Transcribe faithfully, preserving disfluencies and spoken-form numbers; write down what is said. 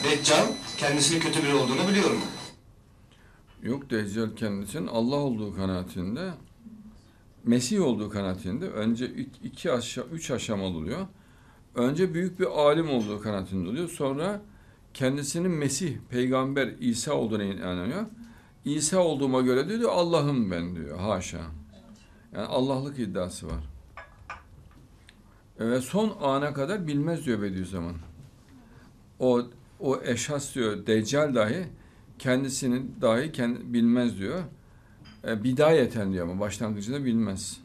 Deccal kendisinin kötü biri olduğunu biliyor mu? Yok, Deccal kendisinin Allah olduğu kanaatinde, Mesih olduğu kanaatinde. Önce iki aşağı, üç aşamalı oluyor. Önce büyük bir alim olduğu kanaatinde oluyor. Sonra kendisinin Mesih, peygamber İsa olduğuna inanıyor. İsa olduğuma göre diyor Allah'ım ben diyor. Haşa. Yani Allah'lık iddiası var. Ve son ana kadar bilmez diyor Bediüzzaman. O o eşhas diyor, Deccal dahi kendisinin dahi kendi, bilmez diyor. E, bidayeten diyor ama başlangıcında bilmez.